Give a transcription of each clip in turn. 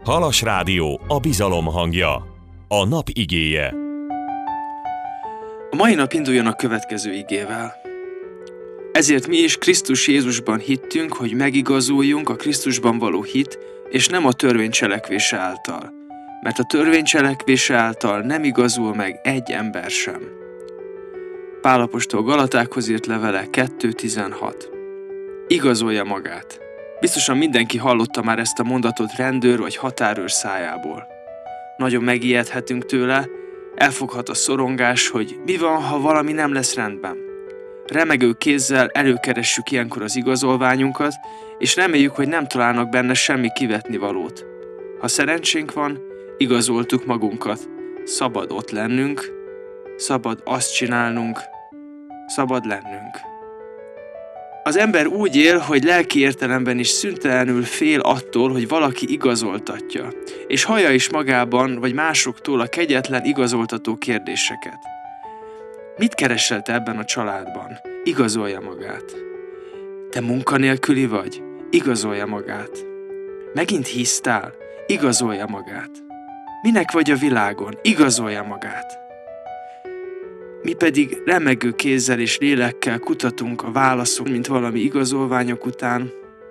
Halas Rádió, a bizalom hangja. A nap igéje. A mai nap induljon a következő igével. Ezért mi is Krisztus Jézusban hittünk, hogy megigazuljunk a Krisztusban való hit, és nem a törvény cselekvése által. Mert a törvény cselekvése által nem igazul meg egy ember sem. Pál apostol Galatákhoz írt levele 2.16. Igazolja magát. Biztosan mindenki hallotta már ezt a mondatot rendőr vagy határőr szájából. Nagyon megijedhetünk tőle, elfoghat a szorongás, hogy mi van, ha valami nem lesz rendben. Remegő kézzel előkeressük ilyenkor az igazolványunkat, és reméljük, hogy nem találnak benne semmi kivetnivalót. Ha szerencsénk van, igazoltuk magunkat. Szabad ott lennünk, szabad azt csinálnunk, szabad lennünk. Az ember úgy él, hogy lelki értelemben is szüntelenül fél attól, hogy valaki igazoltatja, és hallja is magában vagy másoktól a kegyetlen igazoltató kérdéseket. Mit keresel te ebben a családban? Igazolja magát. Te munkanélküli vagy? Igazolja magát. Megint hisztál? Igazolja magát. Minek vagy a világon? Igazolja magát. Mi pedig remegő kézzel és lélekkel kutatunk a válaszok, mint valami igazolványok után.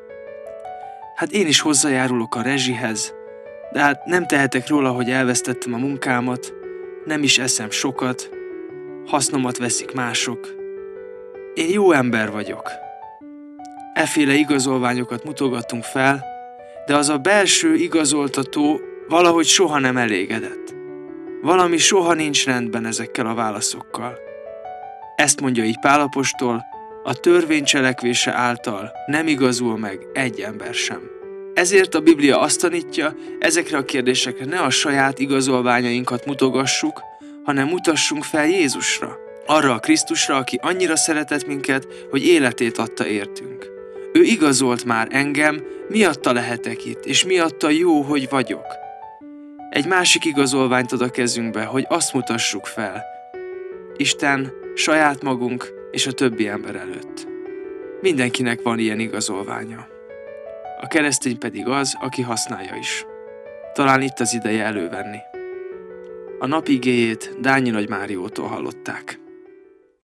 Hát én is hozzájárulok a rezsihez, de hát nem tehetek róla, hogy elvesztettem a munkámat, nem is eszem sokat, hasznomat veszik mások. Én jó ember vagyok. Efféle igazolványokat mutogatunk fel, de az a belső igazoltató valahogy soha nem elégedett. Valami soha nincs rendben ezekkel a válaszokkal. Ezt mondja így Pál apostol, a törvény cselekvése által nem igazul meg egy ember sem. Ezért a Biblia azt tanítja, ezekre a kérdésekre ne a saját igazolványainkat mutogassuk, hanem mutassunk fel Jézusra. Arra a Krisztusra, aki annyira szeretett minket, hogy életét adta értünk. Ő igazolt már engem, miatta lehetek itt, és miatta jó, hogy vagyok. Egy másik igazolványt ad a kezünkbe, hogy azt mutassuk fel. Isten, saját magunk és a többi ember előtt. Mindenkinek van ilyen igazolványa. A keresztény pedig az, aki használja is. Talán itt az ideje elővenni. A nap igéjét Dányi Nagy Máriótól hallották.